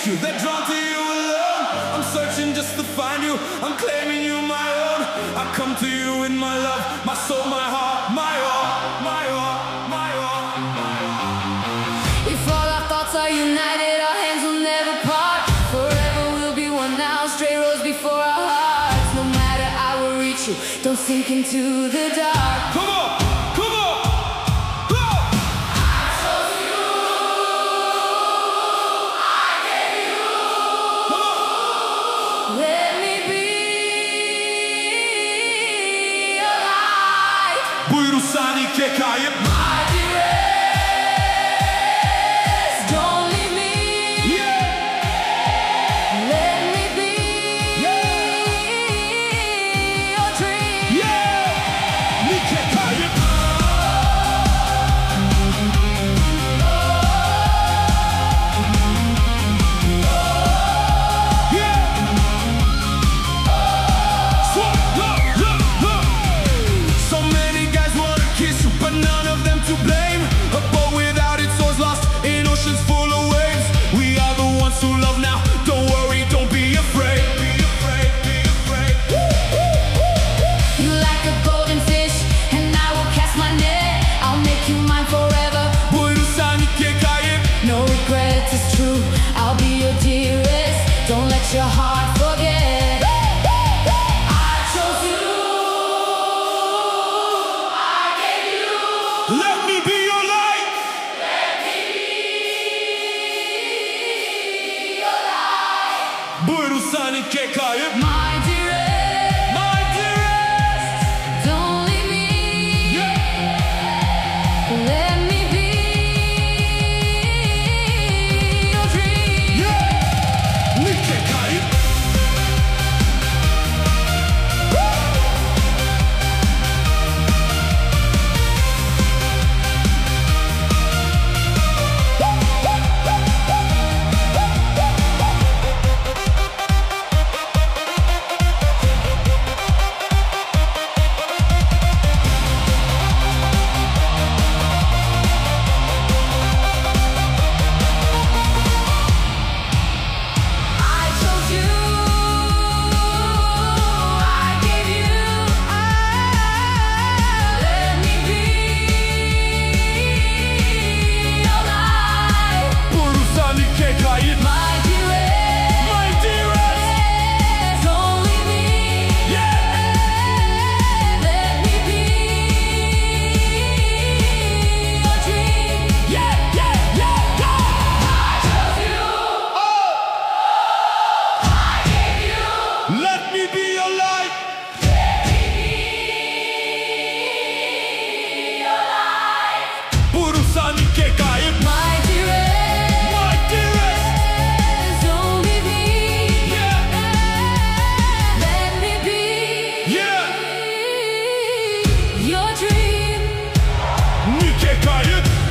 you, they're drawn to you alone. I'm searching just to find you, I'm claiming you my own. I come to you with my love, my soul, my heart, my all, my all, my all, my all. If all our thoughts are united, our hands will never part. Forever we'll be one now, straight roads before our hearts. No matter, I will reach you, don't sink into the dark. Come on, come on, go! I chose you, I gave you. Come on. Let me be your light. Buyur sani ke kayıp. My dearest, don't leave me. Yeah, Let me be your dream. yeah. Ni ke kayıp. Yeah. So many guys wanna kiss you, but none of them to blame. A boat without its oars, lost in oceans full of waves. We are the ones who love now. Don't worry, don't be afraid. Be afraid, be afraid. You like a golden fish, and I will cast my net. I'll make you mine forever. Buyur sani ke kayıp. No regrets, it's true. I'll be your dearest. Don't let your heart forget. I chose you. I gave you. Let me be your light. Let me be your light. Buyur sani ke kayıp. My dearest, My dearest. don't leave me. Yeah. Let me be your dream. Yeah. Ni ke kayıp. I chose you. I gave you. Let me be your light. Buyur sani ke kayıp. My dearest, My dearest. don't leave me. Yeah. Let me be your dream. Yeah, yeah, yeah, yeah. I chose you. I gave you. Let me be your light. Your light. Buyur sani ke kayıp. My dearest, My dearest. don't leave me. Yeah. Let me be Yeah. your dream. Ni ke kayıp.